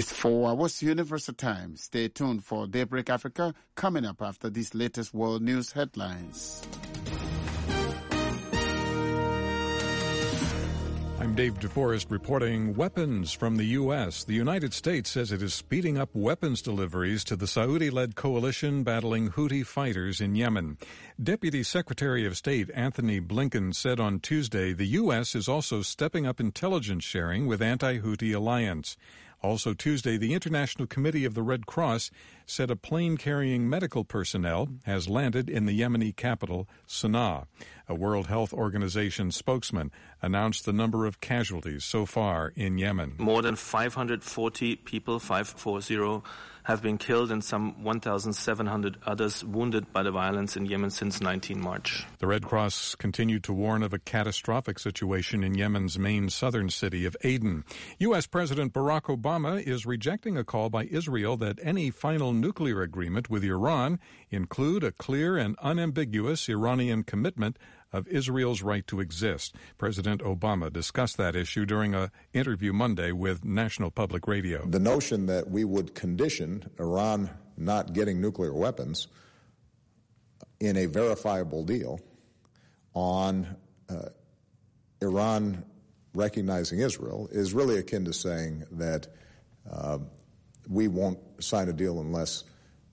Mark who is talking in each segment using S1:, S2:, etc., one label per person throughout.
S1: It's 4 hours Universal Time. Stay tuned for Daybreak Africa coming up after these latest world news headlines.
S2: I'm Dave DeForest reporting weapons from the U.S. The United States says it is speeding up weapons deliveries to the Saudi-led coalition battling Houthi fighters in Yemen. Deputy Secretary of State Anthony Blinken said on Tuesday the U.S. is also stepping up intelligence sharing with anti-Houthi alliance. Also Tuesday, the International Committee of the Red Cross said a plane carrying medical personnel has landed in the Yemeni capital, Sana'a. A World Health Organization spokesman announced the number of casualties so far in Yemen.
S3: More than 540 people, 540, have been killed and some 1,700 others wounded by the violence in Yemen since 19 March.
S2: The Red Cross continued to warn of a catastrophic situation in Yemen's main southern city of Aden. U.S. President Barack Obama is rejecting a call by Israel that any final nuclear agreement with Iran include a clear and unambiguous Iranian commitment of Israel's right to exist. President Obama discussed that issue during an interview Monday with National Public Radio.
S4: The notion that we would condition Iran not getting nuclear weapons in a verifiable deal on Iran recognizing Israel is really akin to saying that we won't sign a deal unless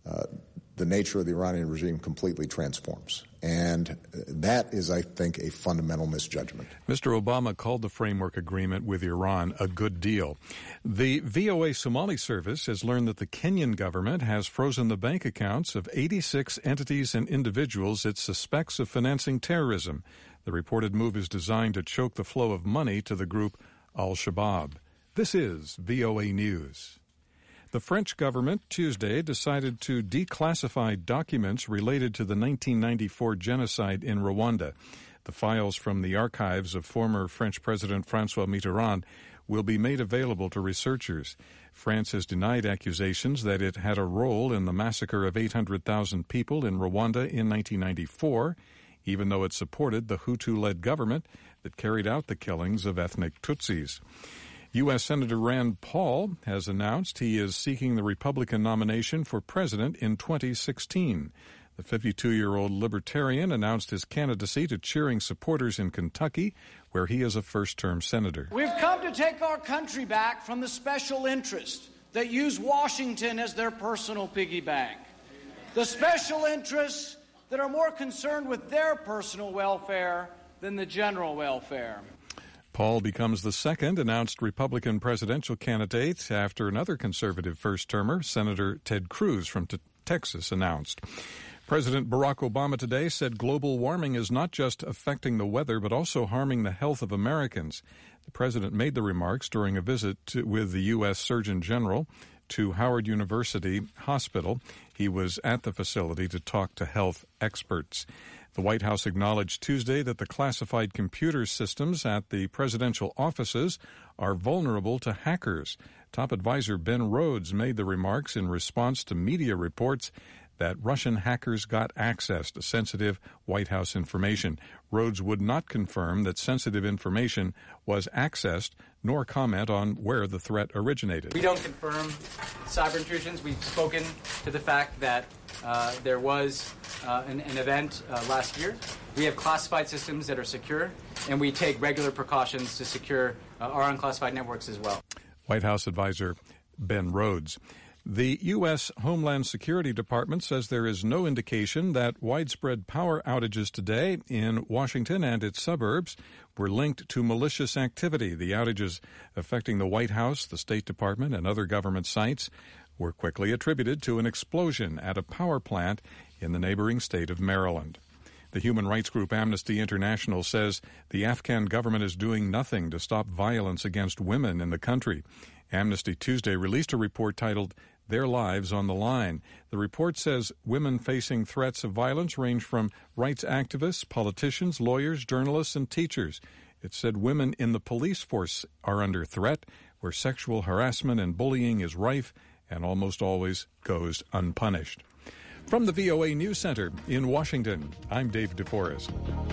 S4: the nature of the Iranian regime completely transforms. And that is, I think, a fundamental misjudgment.
S2: Mr. Obama called the framework agreement with Iran a good deal. The VOA Somali service has learned that the Kenyan government has frozen the bank accounts of 86 entities and individuals it suspects of financing terrorism. The reported move is designed to choke the flow of money to the group Al-Shabaab. This is VOA News. The French government Tuesday decided to declassify documents related to the 1994 genocide in Rwanda. The files from the archives of former French President François Mitterrand will be made available to researchers. France has denied accusations that it had a role in the massacre of 800,000 people in Rwanda in 1994, even though it supported the Hutu-led government that carried out the killings of ethnic Tutsis. U.S. Senator Rand Paul has announced he is seeking the Republican nomination for president in 2016. The 52-year-old libertarian announced his candidacy to cheering supporters in Kentucky, where he is a first-term senator.
S5: We've come to take our country back from the special interests that use Washington as their personal piggy bank. The special interests that are more concerned with their personal welfare than the general welfare.
S2: Paul becomes the second announced Republican presidential candidate after another conservative first-termer, Senator Ted Cruz from Texas, announced. President Barack Obama today said global warming is not just affecting the weather, but also harming the health of Americans. The president made the remarks during a visit with the U.S. Surgeon General to Howard University Hospital. He was at the facility to talk to health experts. The White House acknowledged Tuesday that the classified computer systems at the presidential offices are vulnerable to hackers. Top advisor Ben Rhodes made the remarks in response to media reports that Russian hackers got access to sensitive White House information. Rhodes would not confirm that sensitive information was accessed, nor comment on where the threat originated.
S6: We don't confirm cyber intrusions. We've spoken to the fact that there was an event last year. We have classified systems that are secure, and we take regular precautions to secure our unclassified networks as well.
S2: White House advisor Ben Rhodes. The U.S. Homeland Security Department says there is no indication that widespread power outages today in Washington and its suburbs were linked to malicious activity. The outages affecting the White House, the State Department, and other government sites were quickly attributed to an explosion at a power plant in the neighboring state of Maryland. The human rights group Amnesty International says the Afghan government is doing nothing to stop violence against women in the country. Amnesty Tuesday released a report titled Their Lives on the Line. The report says women facing threats of violence range from rights activists, politicians, lawyers, journalists, and teachers. It said women in the police force are under threat, where sexual harassment and bullying is rife and almost always goes unpunished. From the VOA News Center in Washington, I'm Dave DeForest.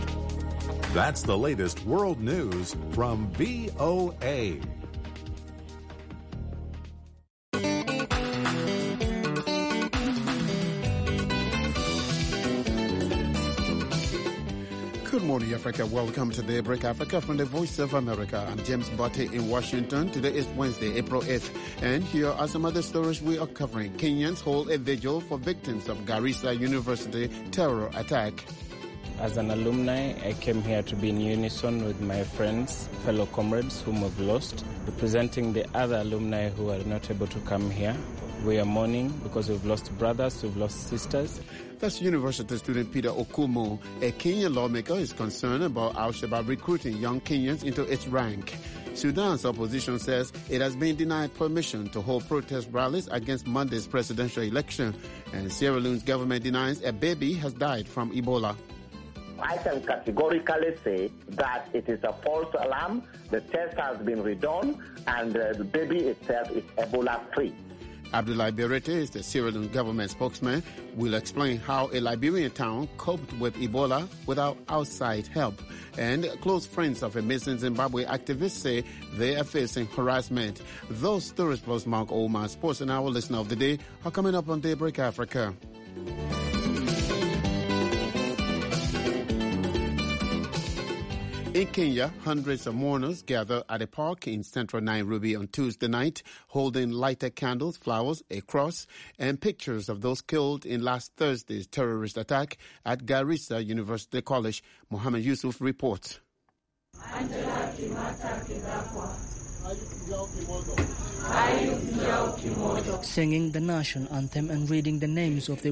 S7: That's the latest world news from VOA.
S1: morning, Africa. Welcome to Daybreak Africa from the Voice of America. I'm James Botte in Washington. Today is Wednesday, April 8th. And here are some other stories we are covering. Kenyans hold a vigil for victims of Garissa University terror attack.
S8: As an alumni, I came here to be in unison with my friends, fellow comrades whom we've lost, representing the other alumni who are not able to come here. We are mourning because we've lost brothers, we've lost sisters.
S1: That's university student Peter Okumu. A Kenyan lawmaker is concerned about Al-Shabaab recruiting young Kenyans into its rank. Sudan's opposition says it has been denied permission to hold protest rallies against Monday's presidential election. And Sierra Leone's government denies a baby has died from Ebola.
S9: I can categorically say that it is a false alarm. The test has been redone, and the baby itself is Ebola-free.
S1: Abdoulaye Berete is the Sierra Leone government spokesman. Will explain how a Liberian town coped with Ebola without outside help. And close friends of a missing Zimbabwe activist say they are facing harassment. Those stories plus Mark Oman, Sports and Our Listener of the Day, are coming up on Daybreak Africa. In Kenya, hundreds of mourners gathered at a park in central Nairobi on Tuesday night, holding lighted candles, flowers, a cross, and pictures of those killed in last Thursday's terrorist attack at Garissa University College. Mohammed Yusuf reports.
S10: Singing the national anthem and reading the names of the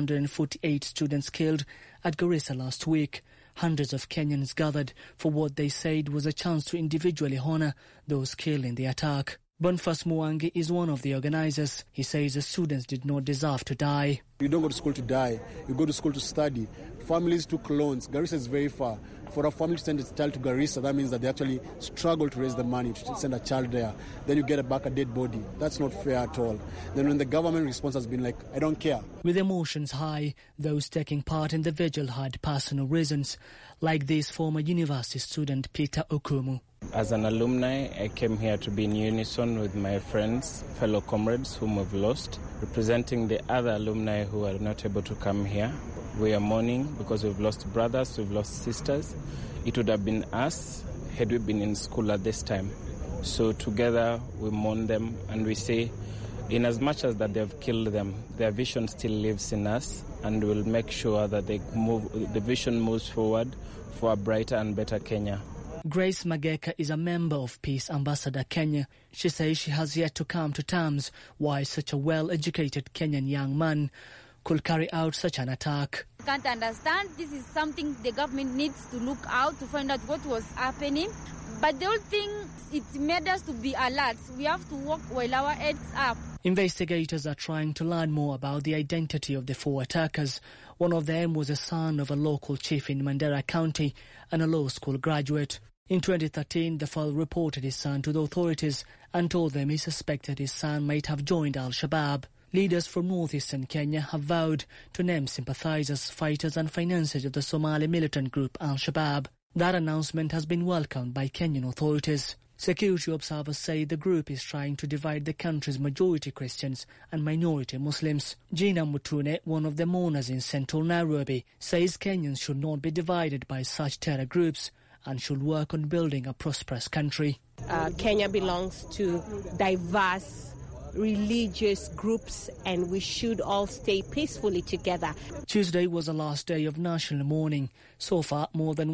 S10: 148 students killed at Garissa last week, hundreds of Kenyans gathered for what they said was a chance to individually honor those killed in the attack. Boniface Mwangi is one of the organizers. He says the students did not deserve to die.
S11: You don't go to school to die. You go to school to study. Families took loans. Garissa is very far. For a family to send a child to Garissa, that means that they actually struggle to raise the money to send a child there. Then you get back a dead body. That's not fair at all. Then when the government response has been like, I don't care.
S10: With emotions high, those taking part in the vigil had personal reasons, like this former university student Peter Okumu.
S8: As an alumni, I came here to be in unison with my friends, fellow comrades whom we've lost, representing the other alumni who are not able to come here. We are mourning because we've lost brothers, we've lost sisters. It would have been us had we been in school at this time. So together we mourn them and we say, in as much as that they've killed them, their vision still lives in us, and we'll make sure that the vision moves forward for a brighter and better Kenya.
S10: Grace Mageka is a member of Peace Ambassador Kenya. She says she has yet to come to terms why such a well-educated Kenyan young man could carry out such an attack.
S12: Can't understand. This is something the government needs to look out to find out what was happening. But the whole thing, it made us to be alert. We have to walk while our heads up.
S10: Investigators are trying to learn more about the identity of the four attackers. One of them was a son of a local chief in Mandera County and a law school graduate. In 2013, the father reported his son to the authorities and told them he suspected his son might have joined Al-Shabaab. Leaders from northeastern Kenya have vowed to name sympathizers, fighters and financiers of the Somali militant group Al-Shabaab. That announcement has been welcomed by Kenyan authorities. Security observers say the group is trying to divide the country's majority Christians and minority Muslims. Gina Mutune, one of the mourners in central Nairobi, says Kenyans should not be divided by such terror groups and should work on building a prosperous country.
S13: Kenya belongs to diverse religious groups and we should all stay peacefully together.
S10: Tuesday was the last day of national mourning. So far, more than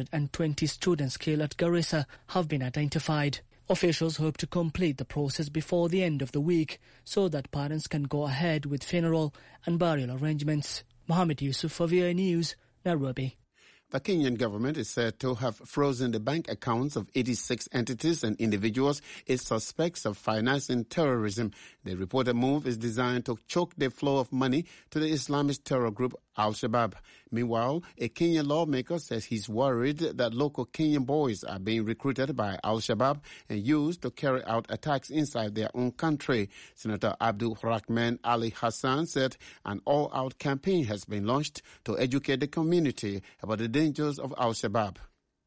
S10: 120 students killed at Garissa have been identified. Officials hope to complete the process before the end of the week so that parents can go ahead with funeral and burial arrangements. Mohammed Yusuf for VOA News, Nairobi.
S1: The Kenyan government is said to have frozen the bank accounts of 86 entities and individuals it suspects of financing terrorism. The reported move is designed to choke the flow of money to the Islamist terror group Al-Shabaab. Meanwhile, a Kenyan lawmaker says he's worried that local Kenyan boys are being recruited by Al-Shabaab and used to carry out attacks inside their own country. Senator Abdul Rahman Ali Hassan said an all-out campaign has been launched to educate the community about the dangers of Al-Shabaab.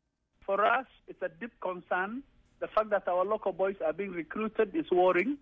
S14: For us, it's a deep concern. The fact that our local boys are being recruited is worrying.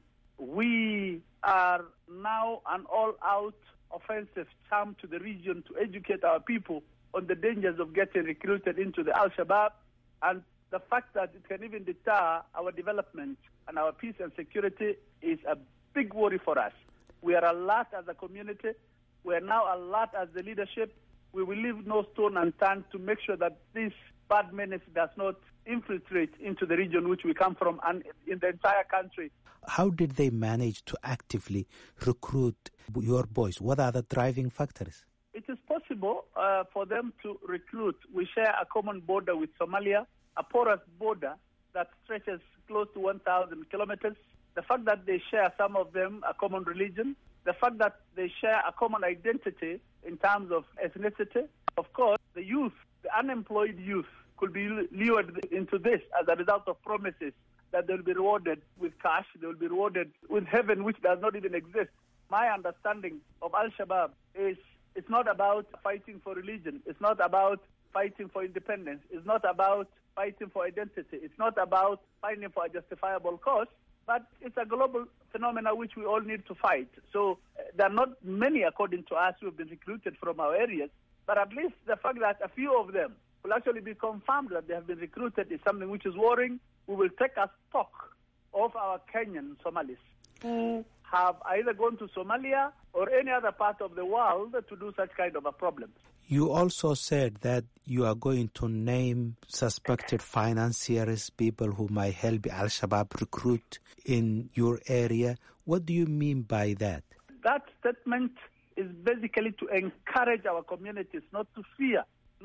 S14: We are now an all-out offensive charm to the region to educate our people on the dangers of getting recruited into the Al-Shabaab, and the fact that it can even deter our development and our peace and security is a big worry for us. We are alert as a community. We are now alert as the leadership. We will leave no stone unturned to make sure that this bad menace does not infiltrate into the region which we come from and in the entire country.
S15: How did they manage to actively recruit your boys? What are the driving factors?
S14: It is possible for them to recruit. We share a common border with Somalia, a porous border that stretches close to 1,000 kilometers. The fact that they share, some of them, a common religion, the fact that they share a common identity in terms of ethnicity. Of course, the youth, the unemployed youth, could be lured into this as a result of promises that they'll be rewarded with cash, they'll be rewarded with heaven, which does not even exist. My understanding of Al-Shabaab is it's not about fighting for religion. It's not about fighting for independence. It's not about fighting for identity. It's not about fighting for a justifiable cause, but it's a global phenomenon which we all need to fight. So there are not many, according to us, who have been recruited from our areas, but at least the fact that a few of them will actually be confirmed that they have been recruited is something which is worrying. We will take a stock of our Kenyan Somalis who have either gone to Somalia or any other part of the world to do such kind of a problem.
S15: You also said that you are going to name suspected financiers, people who might help Al-Shabaab recruit in your area. What do you mean by that?
S14: That statement is basically to encourage our communities not to fear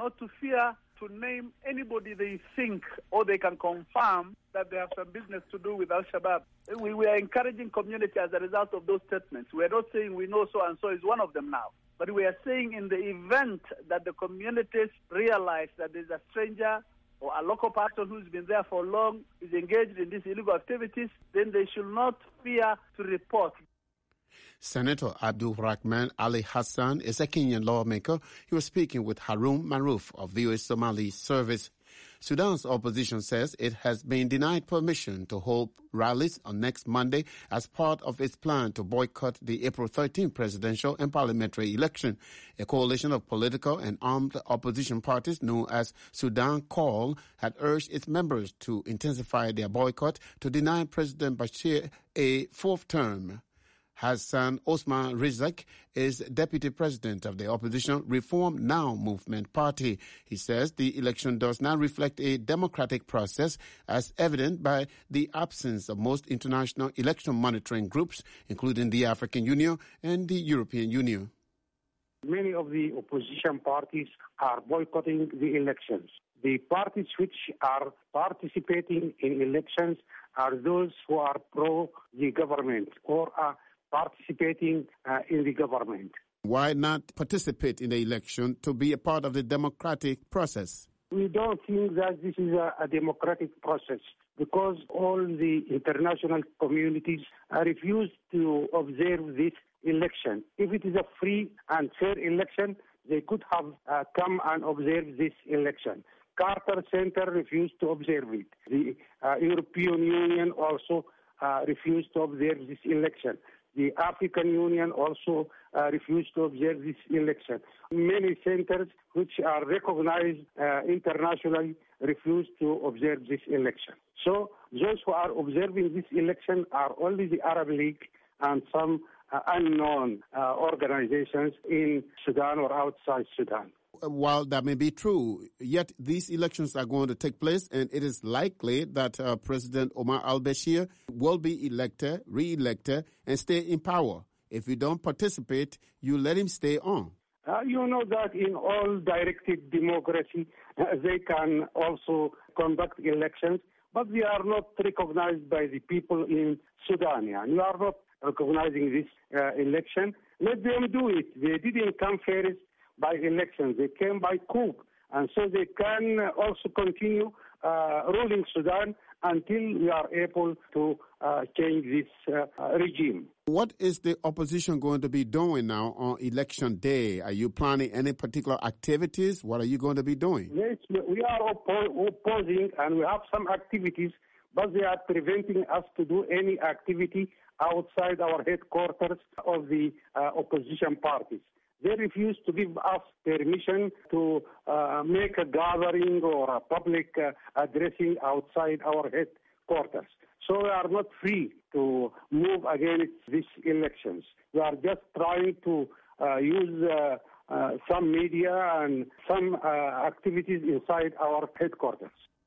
S14: to name anybody they think or they can confirm that they have some business to do with Al-Shabaab. We are encouraging community as a result of those statements. We are not saying we know so-and-so is one of them now. But we are saying in the event that the communities realize that there's a stranger or a local person who's been there for long, is engaged in these illegal activities, then they should not fear to report.
S1: Senator Abdul Rahman Ali Hassan is a Kenyan lawmaker. He was speaking with Harun Maruf of the US Somali Service. Sudan's opposition says it has been denied permission to hold rallies on next Monday as part of its plan to boycott the April 13 presidential and parliamentary election. A coalition of political and armed opposition parties known as Sudan Call had urged its members to intensify their boycott to deny President Bashir a fourth term. Hassan Osman Rizak is deputy president of the opposition Reform Now movement party. He says the election does not reflect a democratic process, as evident by the absence of most international election monitoring groups, including the African Union and the European Union.
S16: Many of the opposition parties are boycotting the elections. The parties which are participating in elections are those who are pro the government or are participating in the government.
S1: Why not participate in the election to be a part of the democratic process?
S16: We don't think that this is a democratic process because all the international communities refuse to observe this election. If it is a free and fair election, they could have come and observe this election. Carter Center refused to observe it. The European Union also refused to observe this election. The African Union also refused to observe this election. Many centers which are recognized internationally refused to observe this election. So those who are observing this election are only the Arab League and some unknown organizations in Sudan or outside Sudan.
S1: While that may be true, yet these elections are going to take place, and it is likely that President Omar al-Bashir will be elected, re-elected, and stay in power. If you don't participate, you let him stay on.
S16: You know that in all directed democracy, they can also conduct elections, but they are not recognized by the people in Sudan. You are not recognizing this election. Let them do it. They didn't come first by elections. They came by coup. And so they can also continue ruling Sudan until we are able to change this regime.
S1: What is the opposition going to be doing now on election day? Are you planning any particular activities? What are you going to be doing?
S16: Yes, we are opposing and we have some activities, but they are preventing us to do any activity outside our headquarters of the opposition parties. They refuse to give us permission to make a gathering or a public addressing outside our headquarters. So we are not free to move against these elections. We are just trying to use some media and some activities inside our headquarters.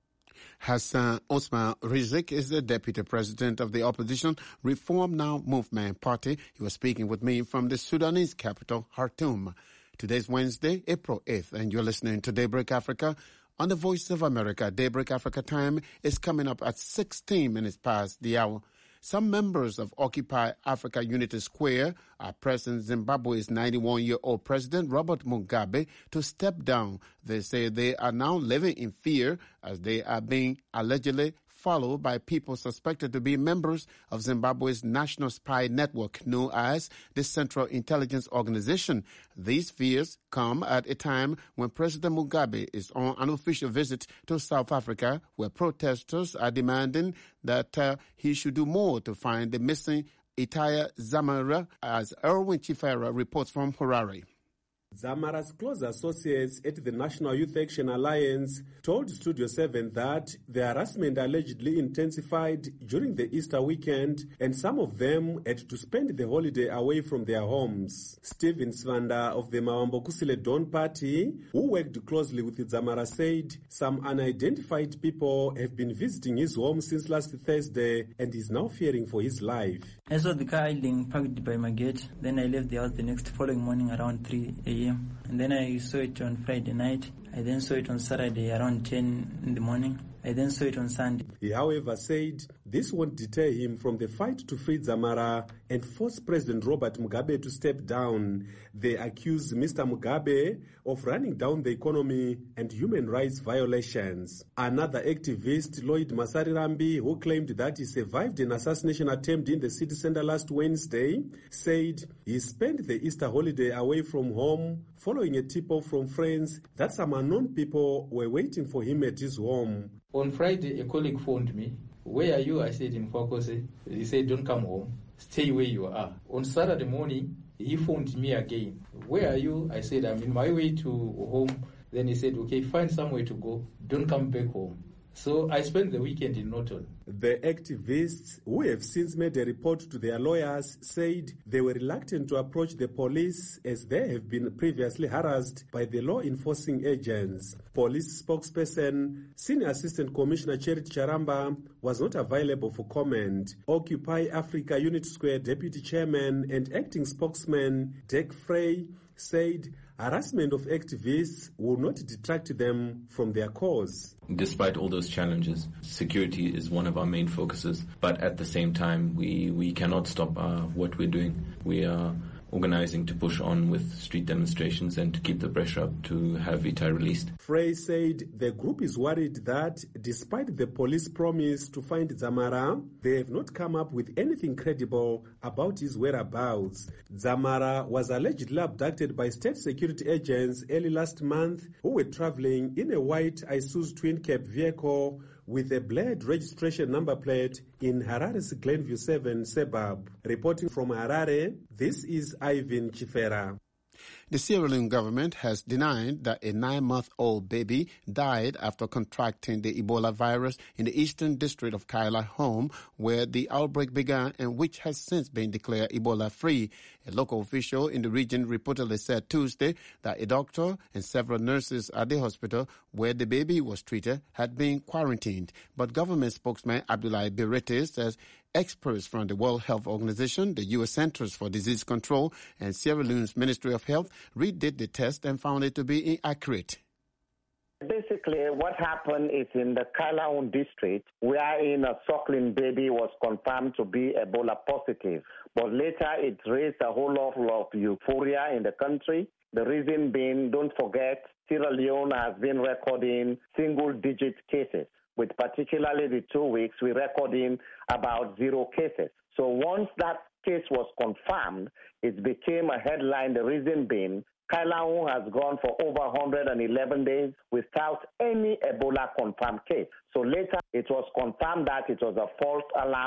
S1: Hassan Osman Rizik is the deputy president of the opposition Reform Now Movement Party. He was speaking with me from the Sudanese capital, Khartoum. Today's Wednesday, April 8th, and you're listening to Daybreak Africa on the Voice of America. Daybreak Africa time is coming up at 16 minutes past the hour. Some members of Occupy Africa Unity Square are pressing Zimbabwe's 91-year-old president, Robert Mugabe, to step down. They say they are now living in fear as they are being allegedly followed by people suspected to be members of Zimbabwe's national spy network known as the Central Intelligence Organization. These fears come at a time when President Mugabe is on an official visit to South Africa, where protesters are demanding that he should do more to find the missing Itai Dzamara, as Erwin Chifera reports from Harare.
S17: Dzamara's close associates at the National Youth Action Alliance told Studio 7 that the harassment allegedly intensified during the Easter weekend, and some of them had to spend the holiday away from their homes. Stephen Svanda of the Mawambokusile Dawn Party, who worked closely with Dzamara, said some unidentified people have been visiting his home since last Thursday and is now fearing for his life.
S18: I saw the car idling parked by my gate. Then I left the house the following morning around 3 a.m. And then I saw it on Friday night. I then saw it on Saturday around 10 in the morning. I then saw it on Sunday.
S17: He, however, said this won't deter him from the fight to free Dzamara and force President Robert Mugabe to step down. They accuse Mr. Mugabe of running down the economy and human rights violations. Another activist, Lloyd Masarirambi, who claimed that he survived an assassination attempt in the city center last Wednesday, said he spent the Easter holiday away from home following a tip-off from friends that some unknown people were waiting for him at his home.
S19: On Friday, a colleague phoned me. Where are you? I said in Kwakose. He said, don't come home. Stay where you are. On Saturday morning, he phoned me again. Where are you? I said, I'm in my way to home. Then he said, okay, find somewhere to go. Don't come back home. So I spent the weekend in Norton.
S17: The activists, who have since made a report to their lawyers, said they were reluctant to approach the police as they have been previously harassed by the law enforcing agents. Police spokesperson, Senior Assistant Commissioner Charity Charamba, was not available for comment. Occupy Africa Unity Square Deputy Chairman and acting spokesman Dick Frey said harassment of activists will not detract them from their cause.
S20: Despite all those challenges, security is one of our main focuses. But at the same time, we cannot stop what we're doing. We are organizing to push on with street demonstrations and to keep the pressure up to have Itai released.
S17: Frey said the group is worried that despite the police promise to find Dzamara, they have not come up with anything credible about his whereabouts. Dzamara was allegedly abducted by state security agents early last month who were traveling in a white Isuzu twin-cab vehicle with a Blade registration number plate in Harare's Glenview 7 suburb. Reporting from Harare, this is Ivan Chifera.
S1: The Sierra Leone government has denied that a 9-month-old baby died after contracting the Ebola virus in the eastern district of Kaila home, where the outbreak began and which has since been declared Ebola-free. A local official in the region reportedly said Tuesday that a doctor and several nurses at the hospital where the baby was treated had been quarantined. But government spokesman Abdoulaye Birete says experts from the World Health Organization, the U.S. Centers for Disease Control, and Sierra Leone's Ministry of Health redid the test and found it to be inaccurate.
S9: Basically, what happened is in the Kalaun district, wherein a suckling baby was confirmed to be Ebola positive. But later, it raised a whole lot of euphoria in the country. The reason being, don't forget, Sierra Leone has been recording single-digit cases. With particularly the 2 weeks, we're recording about 0 cases. So once that case was confirmed, it became a headline, the reason being, Kailaun has gone for over 111 days without any Ebola confirmed case. So later, it was confirmed that it was a false alarm.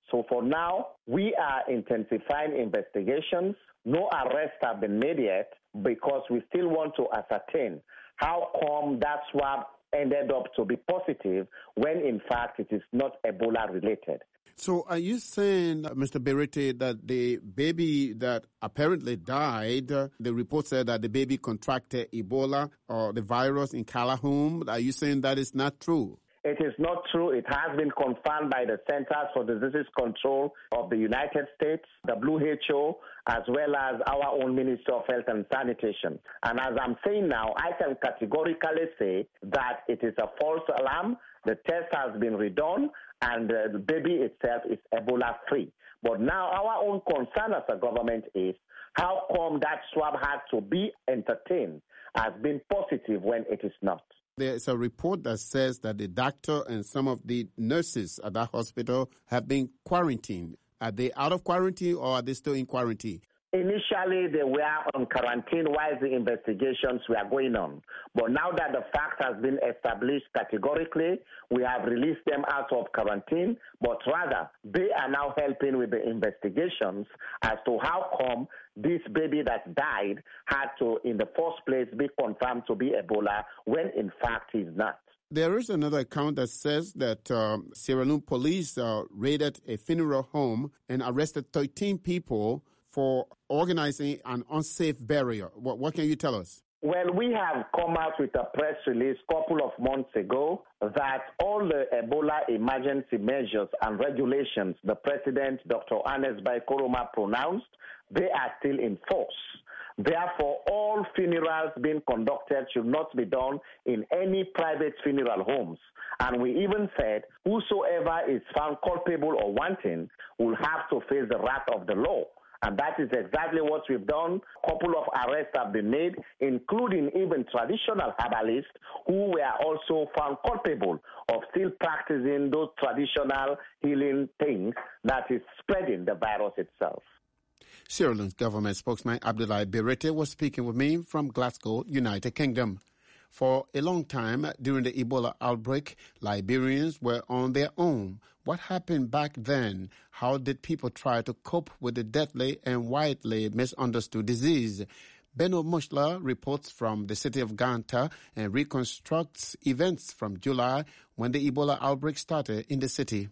S9: So for now, we are intensifying investigations. No arrests have been made yet because we still want to ascertain how come that swab ended up to be positive when in fact it is not Ebola related.
S1: So are you saying, Mr. Berete, that the baby that apparently died, the report said that the baby contracted Ebola or the virus in Kalahum? Are you saying that is not true?
S9: It is not true. It has been confirmed by the Centers for Disease Control of the United States, the WHO, as well as our own Ministry of Health and Sanitation. And as I'm saying now, I can categorically say that it is a false alarm. The test has been redone, and the baby itself is Ebola-free. But now our own concern as a government is how come that swab had to be entertained as being positive when it is not.
S1: There's a report that says that the doctor and some of the nurses at that hospital have been quarantined. Are they out of quarantine or are they still in quarantine?
S9: Initially, they were on quarantine while the investigations were going on. But now that the fact has been established categorically, we have released them out of quarantine, but rather they are now helping with the investigations as to how come this baby that died had to, in the first place, be confirmed to be Ebola when in fact he's not.
S1: There is another account that says that Sierra Leone police raided a funeral home and arrested 13 people for organizing an unsafe burial. What can you tell us?
S9: Well, we have come out with a press release a couple of months ago that all the Ebola emergency measures and regulations the President, Dr. Ernest Bai Koroma, pronounced, they are still in force. Therefore, all funerals being conducted should not be done in any private funeral homes. And we even said whosoever is found culpable or wanting will have to face the wrath of the law. And that is exactly what we've done. A couple of arrests have been made, including even traditional herbalists who were also found culpable of still practicing those traditional healing things that is spreading the virus itself.
S1: Sierra Leone's government spokesman Abdoulaye Berete was speaking with me from Glasgow, United Kingdom. For a long time during the Ebola outbreak, Liberians were on their own. What happened back then? How did people try to cope with the deadly and widely misunderstood disease? Benno Mushla reports from the city of Ganta and reconstructs events from July when the Ebola outbreak started in the city.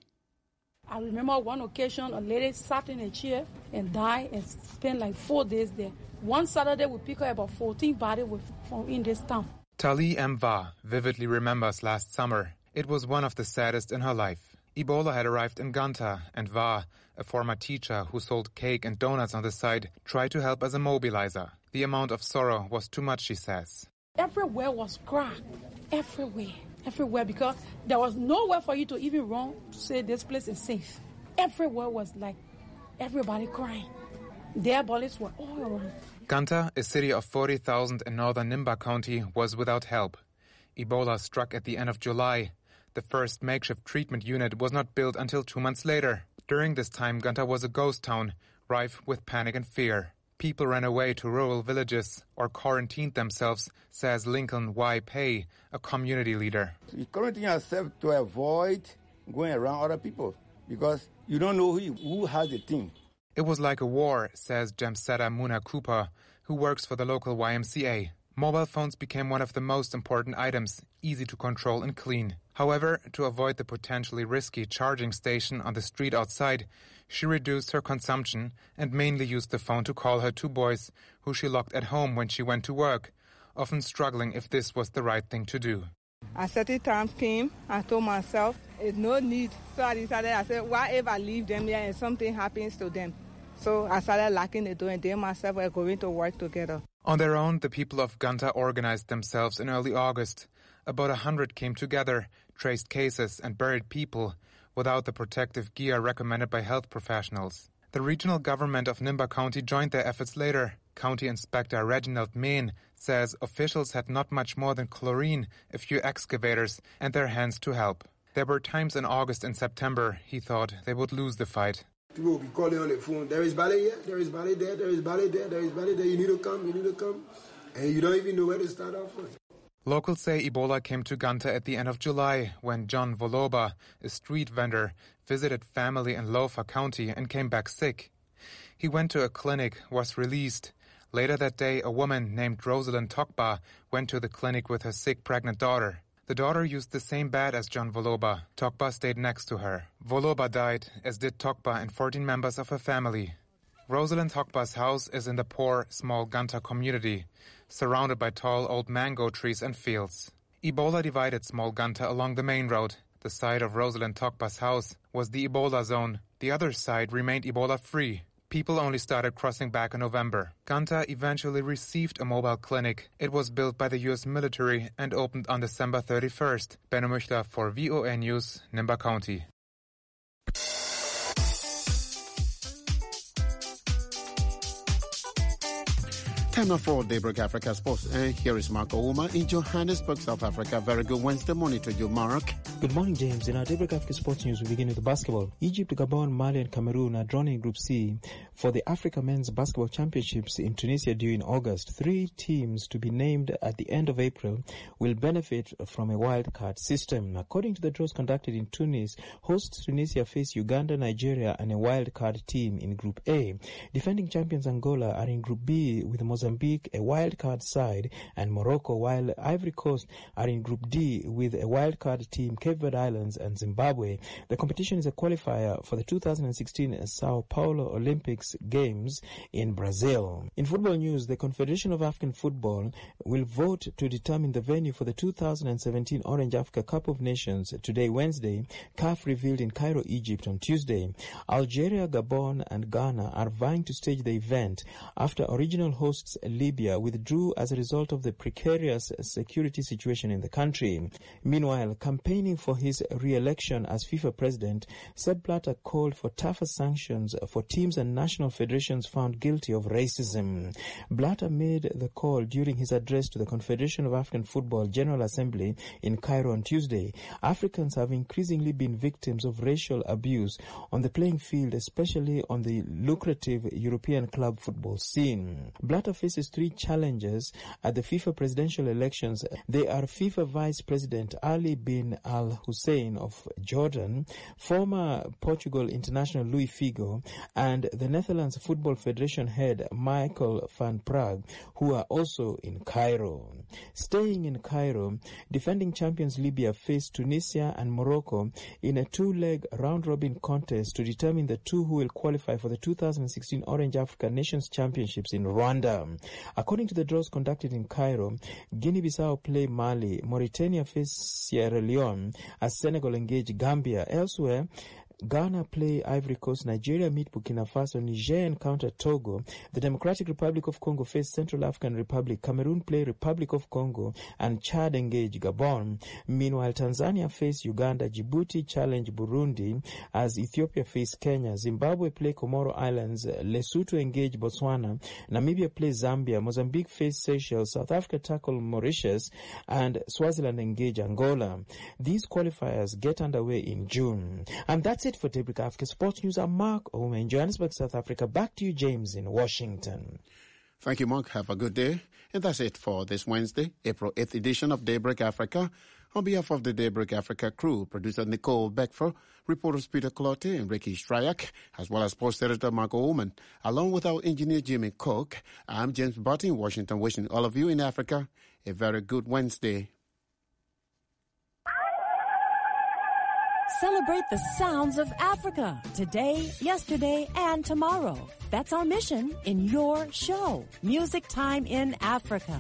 S21: I remember one occasion a lady sat in a chair and died and spent like 4 days there. One Saturday we picked up about 14 bodies from in this town.
S22: Tali Mva vividly remembers last summer. It was one of the saddest in her life. Ebola had arrived in Ganta, and Va, a former teacher who sold cake and donuts on the side, tried to help as a mobilizer. The amount of sorrow was too much, she says.
S21: Everywhere was cracked. Everywhere, because there was nowhere for you to even run to say this place is safe. Everywhere was like everybody crying. Their bodies were all around.
S22: Ganta, a city of 40,000 in northern Nimba County, was without help. Ebola struck at the end of July. The first makeshift treatment unit was not built until 2 months later. During this time, Ganta was a ghost town, rife with panic and fear. People ran away to rural villages or quarantined themselves, says Lincoln Y. Pay, a community leader.
S23: We quarantine ourselves to avoid going around other people because you don't know who has the thing.
S22: It was like a war, says Jamseda Muna Cooper, who works for the local YMCA. Mobile phones became one of the most important items, easy to control and clean. However, to avoid the potentially risky charging station on the street outside, she reduced her consumption and mainly used the phone to call her 2 boys, who she locked at home when she went to work, often struggling if this was the right thing to do.
S24: A certain time came, I told myself, it's no need. So I said, why if I leave them here and something happens to them? So I started locking the door and they and myself were going to work together.
S22: On their own, the people of Ganta organized themselves in early August. About 100 came together, traced cases and buried people without the protective gear recommended by health professionals. The regional government of Nimba County joined their efforts later. County Inspector Reginald Main says officials had not much more than chlorine, a few excavators, and their hands to help. There were times in August and September he thought they would lose the fight.
S25: People will be calling on the phone, there is ballet here, there is ballet there, there is ballet there, there is ballet there, you need to come, you need to come. And you don't even know where to start off from.
S22: Locals say Ebola came to Ganta at the end of July when John Voloba, a street vendor, visited family in Lofa County and came back sick. He went to a clinic, was released. Later that day, a woman named Rosalind Tokba went to the clinic with her sick pregnant daughter. The daughter used the same bed as John Voloba. Tokba stayed next to her. Voloba died, as did Tokba and 14 members of her family. Rosalind Tokba's house is in the poor, small Ganta community, surrounded by tall old mango trees and fields. Ebola divided small Ganta along the main road. The side of Rosalind Tokba's house was the Ebola zone. The other side remained Ebola-free. People only started crossing back in November. Ganta eventually received a mobile clinic. It was built by the U.S. military and opened on December 31st. Benno Müchler for VOA News, Nimba County.
S1: Time now for Daybreak Africa Sports. And here is Mark Ouma in Johannesburg, South Africa. Very good Wednesday morning to you, Mark.
S2: Good morning, James. In our Daybreak Africa Sports News, we begin with the basketball. Egypt, Gabon, Mali and Cameroon are drawn in Group C for the Africa Men's Basketball Championships in Tunisia due in August. 3 teams to be named at the end of April will benefit from a wildcard system. According to the draws conducted in Tunis, hosts Tunisia face Uganda, Nigeria and a wildcard team in Group A. Defending champions Angola are in Group B with Mozambique, a wildcard side, and Morocco, while Ivory Coast are in Group D with a wildcard team, Cape Verde Islands and Zimbabwe. The competition is a qualifier for the 2016 Sao Paulo Olympics Games in Brazil. In football news, the Confederation of African Football will vote to determine the venue for the 2017 Orange Africa Cup of Nations today, Wednesday. CAF revealed in Cairo, Egypt on Tuesday. Algeria, Gabon and Ghana are vying to stage the event after original hosts Libya withdrew as a result of the precarious security situation in the country. Meanwhile, campaigning for his re-election as FIFA president, Sepp Blatter called for tougher sanctions for teams and national federations found guilty of racism. Blatter made the call during his address to the Confederation of African Football General Assembly in Cairo on Tuesday. Africans have increasingly been victims of racial abuse on the playing field, especially on the lucrative European club football scene. Blatter faces 3 challenges at the FIFA presidential elections. They are FIFA Vice President Ali bin Al Hussein of Jordan, former Portugal international Luis Figo, and the Netherlands Football Federation head Michael van Praag, who are also in Cairo. Staying in Cairo, defending champions Libya face Tunisia and Morocco in a 2-leg round-robin contest to determine the 2 who will qualify for the 2016 Orange Africa Nations Championships in Rwanda. According to the draws conducted in Cairo, Guinea-Bissau play Mali, Mauritania face Sierra Leone as Senegal engage Gambia. Elsewhere, Ghana play Ivory Coast, Nigeria meet Burkina Faso, Niger encounter Togo, the Democratic Republic of Congo face Central African Republic, Cameroon play Republic of Congo, and Chad engage Gabon. Meanwhile, Tanzania face Uganda, Djibouti challenge Burundi as Ethiopia face Kenya, Zimbabwe play Comoro Islands, Lesotho engage Botswana, Namibia play Zambia, Mozambique face Seychelles, South Africa tackle Mauritius, and Swaziland engage Angola. These qualifiers get underway in June. And that's it for Daybreak Africa Sports News. I'm Mark Ouma in Johannesburg, South Africa. Back to you, James, in Washington.
S1: Thank you, Mark. Have a good day. And that's it for this Wednesday, April 8th edition of Daybreak Africa. On behalf of the Daybreak Africa crew, producer Nicole Beckford, reporters Peter Clotte and Ricky Stryak, as well as sports editor Marco Ullman, along with our engineer Jimmy Cook, I'm James Barton in Washington, wishing all of you in Africa a very good Wednesday.
S3: Celebrate the sounds of Africa today, yesterday, and tomorrow. That's our mission in your show, Music Time in Africa.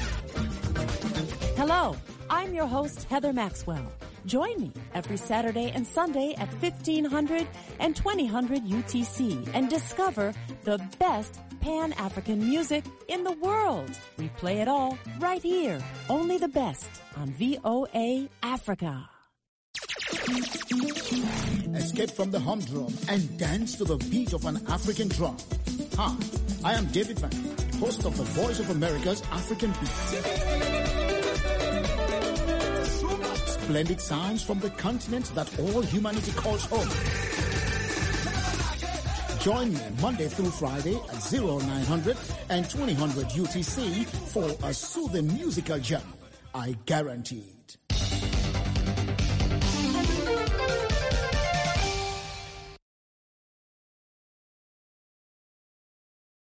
S3: Hello, I'm your host, Heather Maxwell. Join me every Saturday and Sunday at 1500 and 2000 UTC and discover the best Pan-African music in the world. We play it all right here, only the best on VOA Africa.
S4: Escape from the humdrum and dance to the beat of an African drum. Hi, I am David Van, host of the Voice of America's African Beats. Splendid sounds from the continent that all humanity calls home. Join me Monday through Friday at 0900 and 2000 UTC for a soothing musical jam. I guarantee it.